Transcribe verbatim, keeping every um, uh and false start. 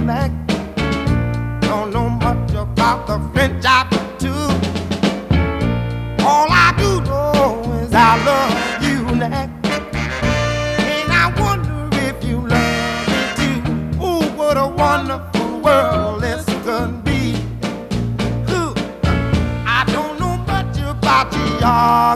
neck. Don't know much about the French I too. All I do know is I love you, neck. And I wonder if you love me too. Ooh, what a wonderful world this could be. Ooh, I don't know much about you, y'all.